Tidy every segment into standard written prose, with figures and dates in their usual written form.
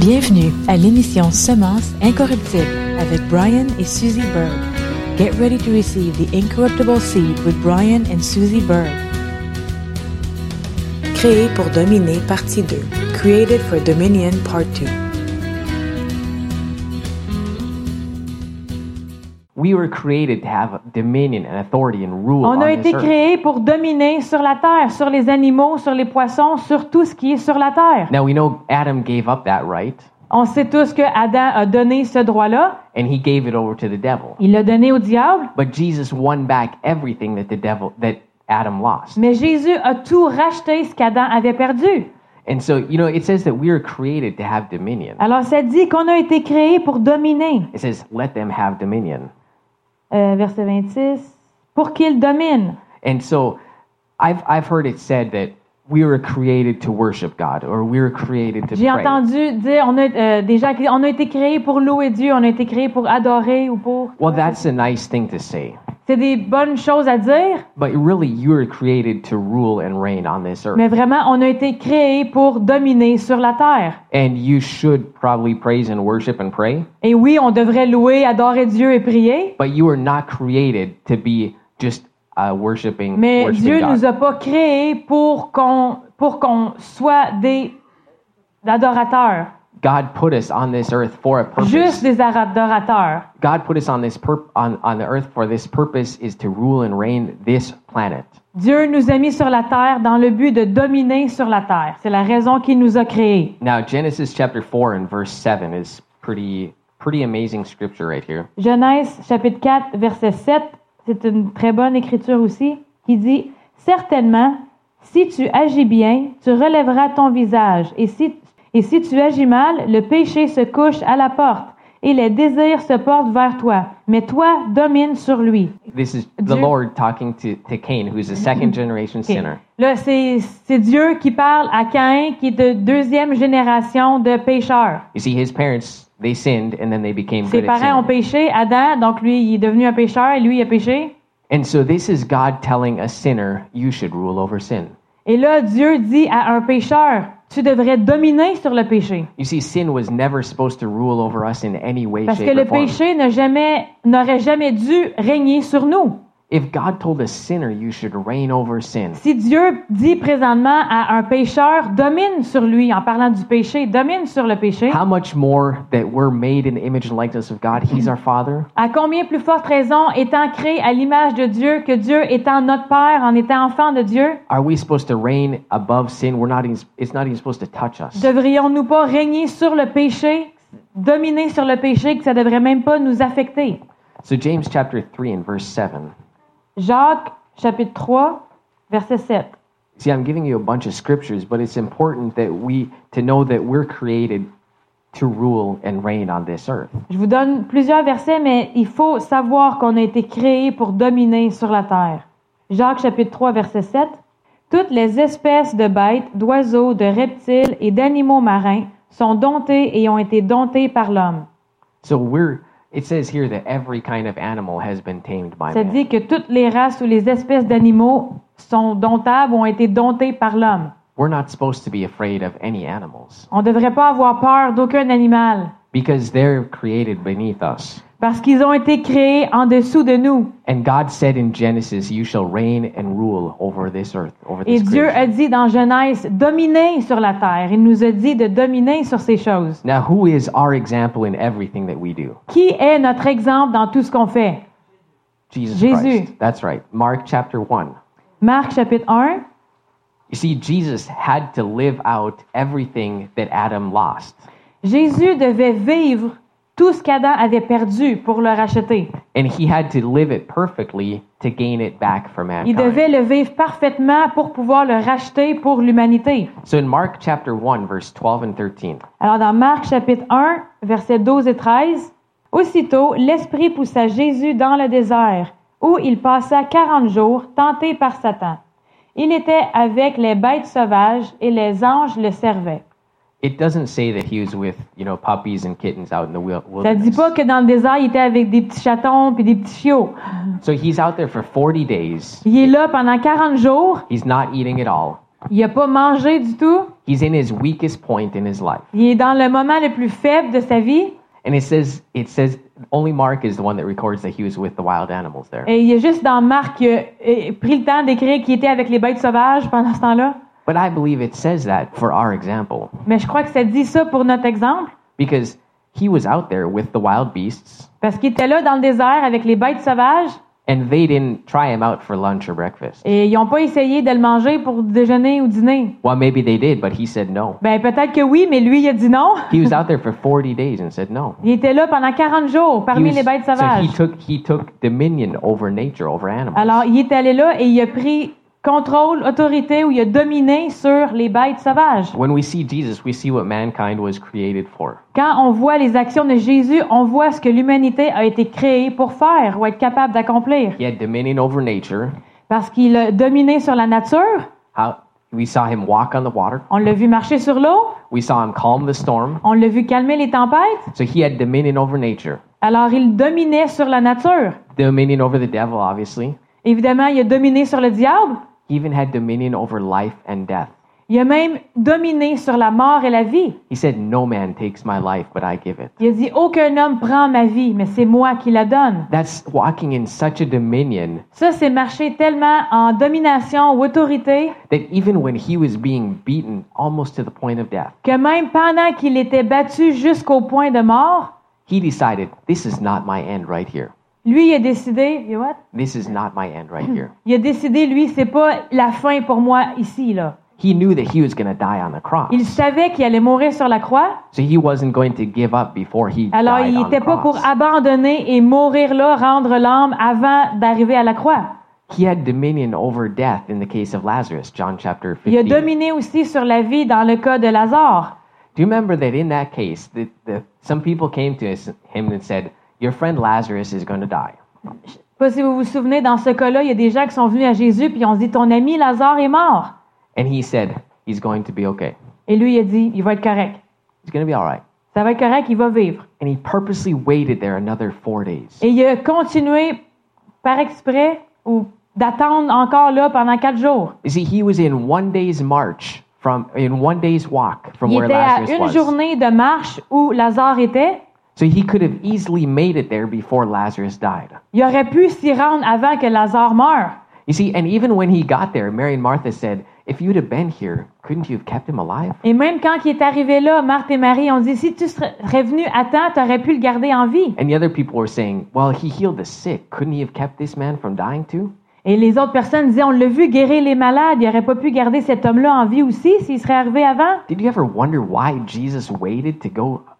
Bienvenue à l'émission Semences incorruptibles avec Brian et Susie Bird. Get ready to receive the incorruptible seed with Brian and Susie Bird. Créé pour dominer, partie 2. Created for Dominion, part 2. We were created to have dominion and authority and rule On on a this été earth. créés pour dominer sur la terre, sur les animaux, sur les poissons, sur tout ce qui est sur la terre. Now we know Adam gave up that right, On sait tous que Adam a donné ce droit-là. and he gave it over to the devil. Il l'a donné au diable. But Jesus won back everything that Adam lost. Mais Jésus a tout racheté ce qu'Adam avait perdu. And so, it says that we are created to have dominion. Alors, ça dit qu'on a été créés pour dominer. It says, let them have dominion. Verset 26. Pour qu'il domine. And so, I've heard it said that we were created to worship God, or we were created to J'ai pray. entendu dire, on a été créés pour louer Dieu, on a été créés pour adorer ou pour... Well, that's a nice thing to say. C'est des bonnes choses à dire, But really, you were created to rule and reign on this earth. mais vraiment, on a été créés pour dominer sur la terre. And you should probably praise and worship and pray. Et oui, on devrait louer, adorer Dieu et prier, But you were not created to be just worshiping Dieu God. nous a pas créés pour qu'on soit des adorateurs, God put us on this earth for a purpose. juste des adorateurs. God put us on this on the earth for this purpose is to rule and reign this planet. Dieu nous a mis sur la terre dans le but de dominer sur la terre. C'est la raison qu'il nous a créés. Now Genesis chapter 4 and verse 7 is pretty amazing scripture right here. Genèse chapitre 4 verset 7, c'est une très bonne écriture aussi, qui dit « Certainement, si tu agis bien, tu relèveras ton visage, et si tu agis mal, le péché se couche à la porte, et les désirs se portent vers toi, mais toi, domine sur lui. » This is the Dieu- Lord talking to Cain, who's a second generation sinner. Là, c'est Dieu qui parle à Caïn, qui est de deuxième génération de pécheurs. You see, his parents, they sinned and then they became Ses good at parents ont sinning. péché, Adam, donc lui, il est devenu un pécheur, et lui, il a péché. And so this is God telling a sinner, you should rule over sin. Et là, Dieu dit à un pécheur, tu devrais dominer sur le péché. You see, sin was never supposed to rule over us in any way, Parce que shape, le or form. péché n'aurait jamais dû régner sur nous. If God told a sinner you should reign over sin, Si Dieu dit présentement à un pécheur, domine sur lui, en parlant du péché, domine sur le péché, how much more that we're made in the image and likeness of God, He's our Father, à combien plus forte raison, étant créé à l'image de Dieu, que Dieu étant notre Père, en étant enfant de Dieu, are we supposed to reign above sin? It's not even supposed to touch us. devrions-nous pas régner sur le péché, dominer sur le péché, que ça devrait même pas nous affecter? So James chapter 3 and verse 7. Jacques, chapitre 3, verset 7. See, I'm giving you a bunch of scriptures, but it's important that to know that we're created to rule and reign on this earth. Je vous donne plusieurs versets, mais il faut savoir qu'on a été créé pour dominer sur la terre. Jacques, chapitre 3, verset 7. Toutes les espèces de bêtes, d'oiseaux, de reptiles et d'animaux marins sont domptées et ont été domptées par l'homme. So it says here that every kind of animal has been tamed by Ça man. dit que toutes les races ou les espèces d'animaux sont domptables ou ont été domptées par l'homme. We're not supposed to be afraid of any animals On ne devrait pas avoir peur d'aucun animal because they're created beneath us. parce qu'ils ont été créés en dessous de nous. And God said in Genesis, you shall reign and rule over this earth, over Et this Dieu a creation. dit dans Genèse, dominez sur la terre. Il nous a dit de dominer sur ces choses. Now, who is our example in everything that we do? Qui est notre exemple dans tout ce qu'on fait? Jesus Jésus. Christ. That's right. Mark chapter 1. Marc chapitre 1. You see, Jesus had to live out everything that Adam lost. Jésus devait vivre tout ce qu'Adam avait perdu pour le racheter. And he had to live it perfectly to gain it back for Il mankind. devait le vivre parfaitement pour pouvoir le racheter pour l'humanité. So in Mark chapter 1, verse 12 and 13, Alors dans Marc chapitre 1, versets 12 et 13, aussitôt l'Esprit poussa Jésus dans le désert, où il passa 40 jours tenté par Satan. Il était avec les bêtes sauvages et les anges le servaient. it doesn't say that he was with, puppies and kittens out in the Ça dit wilderness. pas que dans le désert, il était avec des petits chatons puis des petits chiots. So he's out there for 40 days. Il est là pendant 40 jours. He's not eating at all. Il n'a pas mangé du tout. He's in his weakest point in his life. Il est dans le moment le plus faible de sa vie. And it says only Mark is the one that records that he was with the wild animals there. Et il est juste dans Marc qui a pris le temps d'écrire qu'il était avec les bêtes sauvages pendant ce temps-là. But I believe it says that for our example. Mais je crois que ça dit ça pour notre exemple. Because he was out there with the wild beasts. Parce qu'il était là dans le désert avec les bêtes sauvages. And they didn't try him out for lunch or breakfast. Et ils n'ont pas essayé de le manger pour déjeuner ou dîner. Well, maybe they did, but he said no. Ben peut-être que oui, mais lui il a dit non. He was out there for 40 days and said no. Il était là pendant 40 jours parmi les bêtes sauvages. So he took dominion over nature, over animals. Alors il est allé là et il a pris contrôle, autorité, ou il a dominé sur les bêtes sauvages. When we see Jesus, we see what mankind was created for. Quand on voit les actions de Jésus, on voit ce que l'humanité a été créée pour faire ou être capable d'accomplir. He had dominion over nature. Parce qu'il a dominé sur la nature. We saw him walk on the water. On l'a vu marcher sur l'eau. We saw him calm the storm. On l'a vu calmer les tempêtes. So he had dominion over nature. Alors il dominait sur la nature. Dominion over the devil, obviously. Évidemment, il a dominé sur le diable. He even had dominion over life and death. Il a même dominé sur la mort et la vie. He said, "No man takes my life, but I give it." Il a dit, aucun homme prend ma vie, mais c'est moi qui la donne. That's walking in such a dominion. Ça, c'est marcher tellement en domination ou autorité That even when he was being beaten almost to the point of death, que même pendant qu'il était battu jusqu'au point de mort, he decided, "This is not my end right here. lui, il a décidé, what? This is not my end right here." Il a décidé, lui, c'est pas la fin pour moi ici, là. He knew that he was going to die on the cross. Il savait qu'il allait mourir sur la croix. So he wasn't going to give up before he Alors, died il on n'était the pas pour cross. abandonner et mourir là, rendre l'âme avant d'arriver à la croix. He had dominion over death in the case of Lazarus, John chapter Il a 15. dominé aussi sur la vie dans le cas de Lazare. Do you remember that in that case, some people came to him and said, "Your friend Lazarus is going to die." Je sais pas si vous vous souvenez, dans ce cas-là, il y a des gens qui sont venus à Jésus puis ils ont dit, ton ami Lazare est mort. And he said, "He's going to be okay. Et lui, il a dit, il va être correct. He's going to be all right." Ça va être correct, il va vivre. And he purposely waited there another 4 days. Et il a continué par exprès ou d'attendre encore là pendant 4 jours. You see, he was in 1 day's march in 1 day's walk from Il where était à Lazarus une was. journée de marche où Lazare était. So he could have easily made it there before Lazarus died. Il aurait pu s'y rendre avant que Lazare meure. You see, and even when he got there, Mary and Martha said, "If you'd have been here, couldn't you have kept him alive?" Et même quand il est arrivé là, Marthe et Marie ont dit, si tu serais venu à temps, tu aurais pu le garder en vie. And the other people were saying, "Well, he healed the sick. Couldn't he have kept this man from dying too?" Et les autres personnes disaient, on l'a vu guérir les malades, il n'aurait pas pu garder cet homme-là en vie aussi s'il serait arrivé avant. Did you ever wonder why Jesus waited to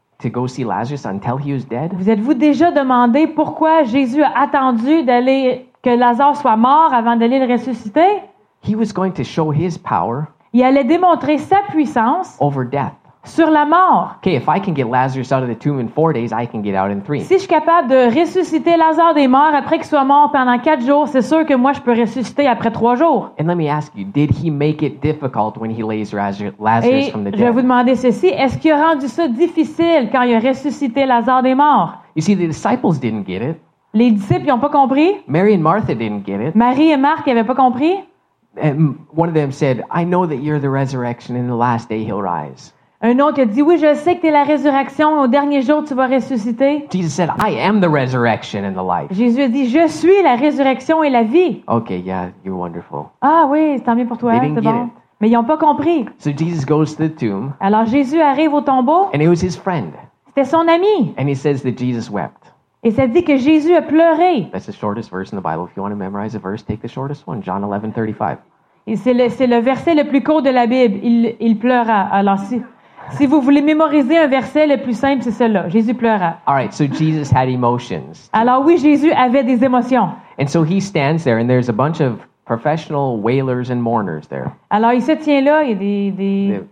go see Lazarus until he was dead? Vous êtes-vous déjà demandé pourquoi Jésus a attendu que Lazare soit mort avant d'aller le ressusciter? He was going to show his power Il allait démontrer sa puissance over death. sur la mort. Okay, if I can get Lazarus out of the tomb in 4 days, I can get out in 3. Si je suis capable de ressusciter Lazare des morts après qu'il soit mort pendant 4 jours, c'est sûr que moi, je peux ressusciter après 3 jours. And let me ask you, did he make it difficult when he raised Lazarus Et from the je vais vous dead? demander ceci, est-ce qu'il a rendu ça difficile quand il a ressuscité Lazare des morts? You see, the disciples didn't get it. Les disciples n'ont pas compris. Mary and Martha didn't get it. Marie et Marc n'avaient pas compris. And one of them said, "I know that you're the resurrection, and in the last day he'll rise." Un autre a dit, oui, je sais que tu es la résurrection, au dernier jour, tu vas ressusciter. Jesus said, "I am the resurrection and the life." Jésus a dit, je suis la résurrection et la vie. Okay, yeah, you're wonderful. Ah oui, tant mieux pour toi, They c'est didn't get bon. it. Mais ils n'ont pas compris. So Jesus goes to the tomb, Alors Jésus arrive au tombeau, and it was his friend. c'était son ami. And he says that Jesus wept. Et ça dit que Jésus a pleuré. That's the shortest verse in the Bible. If you want to memorize a verse, take the shortest one, John 11:35. Et c'est le verset le plus court de la Bible. Il pleura. Alors si vous voulez mémoriser un verset, le plus simple, c'est celui-là. Jésus pleura. All right, so Jesus had emotions. Alors oui, Jésus avait des émotions. And so he stands there, and there's a bunch of professional wailers and mourners there. Alors il se tient là, il y a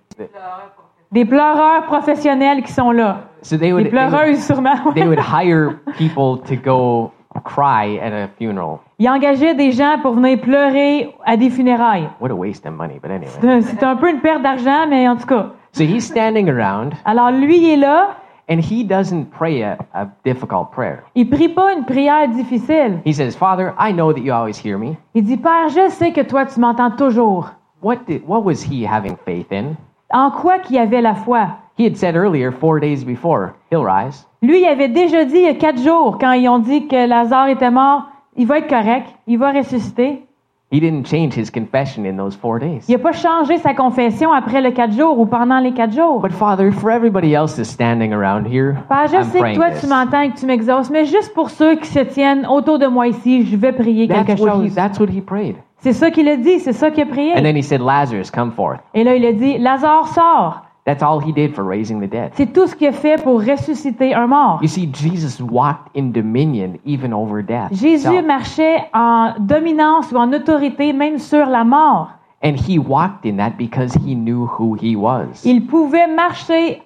des pleureurs professionnels qui sont là. So Des pleureuses sûrement. they would hire people to go cry at a funeral. Il engageait des gens pour venir pleurer à des funérailles. What a waste of money, but anyway. C'est un peu une perte d'argent, mais en tout cas. So he's standing around, Alors lui, il est là. and he doesn't pray a difficult prayer. Il prie pas une prière difficile. He says, "Father, I know that you always hear me." Il dit, Père, je sais que toi, tu m'entends toujours. What was he having faith in? En quoi qu'il avait la foi? He had said earlier, 4 days before, he'll rise. Lui, il avait déjà dit il y a 4 jours, quand ils ont dit que Lazare était mort, il va être correct, il va ressusciter. He didn't change his confession in those 4 days. Il n'a pas changé sa confession après le 4 jours ou pendant les 4 jours. But Father, for everybody else that's standing around here, Père, je I'm sais que praying toi, this. tu m'entends et que tu m'exauces, mais juste pour ceux qui se tiennent autour de moi ici, je vais prier quelque chose. That's what he prayed. C'est ça qu'il a dit, c'est ça qu'il a prié. And then he said, Lazarus, come forth. Et là, il a dit, Lazare sort. That's all he did for raising the dead. C'est tout ce qu'il a fait pour ressusciter un mort. You see, Jesus walked in dominion even over death. Jésus itself. marchait en dominance ou en autorité, même sur la mort. And he walked in that because he knew who he was. Il pouvait marcher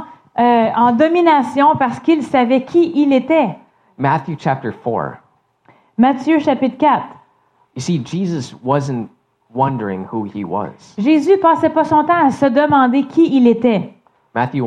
en domination parce qu'il savait qui il était. Matthew chapter 4. Matthieu chapitre 4. You see, Jesus wasn't wondering who he was. Jésus passait pas son temps à se demander qui il était. Matthew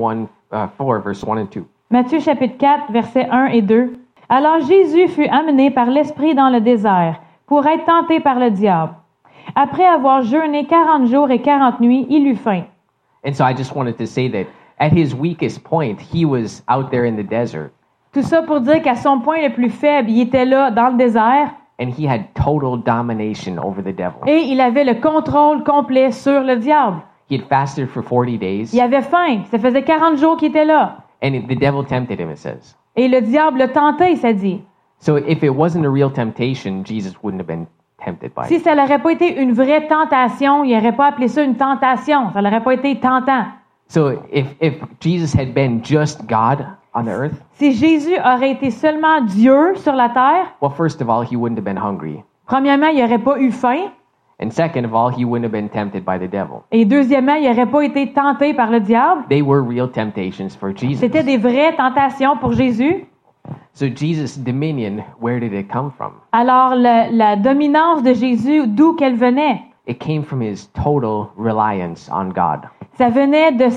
4, verse 1 and 2. Matthieu chapitre 4, versets 1 et 2. Alors Jésus fut amené par l'Esprit dans le désert pour être tenté par le diable. Après avoir jeûné 40 jours et 40 nuits, il eut faim. And so I just wanted to say that at his weakest point, he was out there in the desert. Tout ça pour dire qu'à son point le plus faible, il était là dans le désert And he had total domination over the devil. et il avait le contrôle complet sur le diable. He had fasted for 40 days. Il avait faim. Ça faisait 40 jours qu'il était là. And the devil tempted him, it says. Et le diable le tentait, ça dit. So if it wasn't a real temptation, Jesus wouldn't have been tempted by Si it. ça n'aurait pas été une vraie tentation, il n'aurait pas appelé ça une tentation. Ça n'aurait pas été tentant. So if Jesus had been just God on the earth, Si Jésus aurait été seulement Dieu sur la terre, well, first of all, he wouldn't have been hungry. premièrement, il n'aurait pas eu faim. And second of all, he wouldn't have been tempted by the devil. Et deuxièmement, il n'aurait pas été tenté par le diable. They were real temptations for Jesus. C'était des vraies tentations pour Jésus. So Jesus' dominion, where did it come from? Alors, la dominance de Jésus, d'où qu'elle venait? It came from his total reliance on God. Ça venait de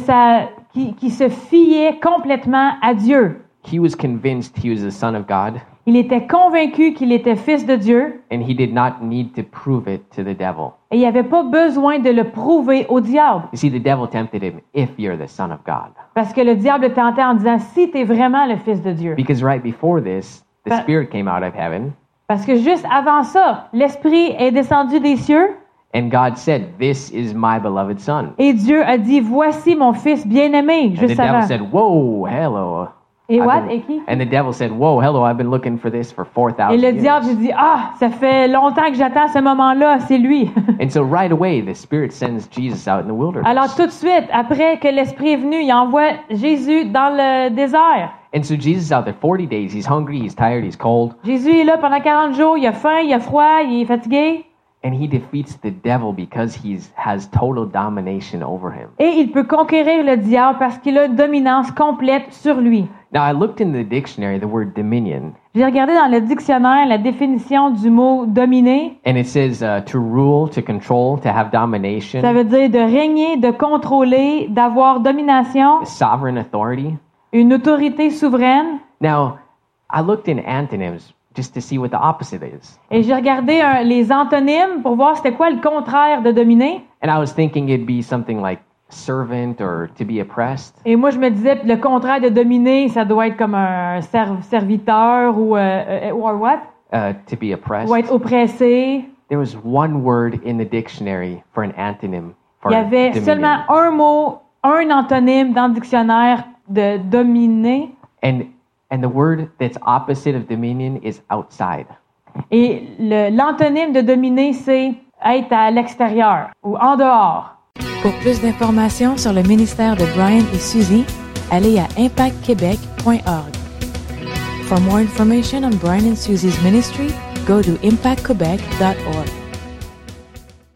qui se fiait complètement à Dieu. He was convinced he was the Son of God, Il était convaincu qu'il était fils de Dieu and he did not need to prove it to the devil. et il n'avait pas besoin de le prouver au diable. You see, the devil tempted him, if you're the Son of God. Parce que le diable le tentait en disant, si tu es vraiment le fils de Dieu. Because right before this, the But- Spirit came out of heaven, Parce que juste avant ça, l'Esprit est descendu des cieux and God said, "This is my beloved Son." et Dieu a dit, voici mon fils bien-aimé, And the juste devil avant. said, "Whoa, hello." Et I've what? been- Et qui? And the devil said, "Whoa, hello, I've been looking for this for Et 4,000 le diable years." dit, ah, ça fait longtemps que j'attends ce moment-là, c'est lui. And so right away, the Spirit sends Jesus out in the wilderness. Alors tout de suite, après que l'Esprit est venu, il envoie Jésus dans le désert. And so Jesus is out there 40 days. He's hungry, he's tired, he's cold, Jésus est là pendant 40 jours, il a faim, il a froid, il est fatigué. and he defeats the devil because he has total domination over him. Et il peut conquérir le diable parce qu'il a une dominance complète sur lui. Now, I looked in the dictionary, the word dominion, J'ai regardé dans le dictionnaire la définition du mot dominer. and it says to rule, to control, to have domination, Ça veut dire de régner, de contrôler, d'avoir domination, sovereign authority. une autorité souveraine. Now, I looked in antonyms just to see what the opposite is. Et j'ai regardé les antonymes pour voir c'était quoi le contraire de dominer. And I was thinking it'd be something like servant or to be oppressed. Et moi, je me disais, le contraire de dominer, ça doit être comme un serviteur ou what? To be oppressed. Ou être oppressé. There was one word in the dictionary for an antonym for Il y avait dominion. seulement un mot, un antonyme dans le dictionnaire de dominer. And the word that's opposite of dominion is outside. Et l'antonyme de dominer, c'est être à l'extérieur ou en dehors. Pour plus d'informations sur le ministère de Brian et Suzy, allez à impactquebec.org. For more information on Brian and Suzy's ministry, go to impactquebec.org.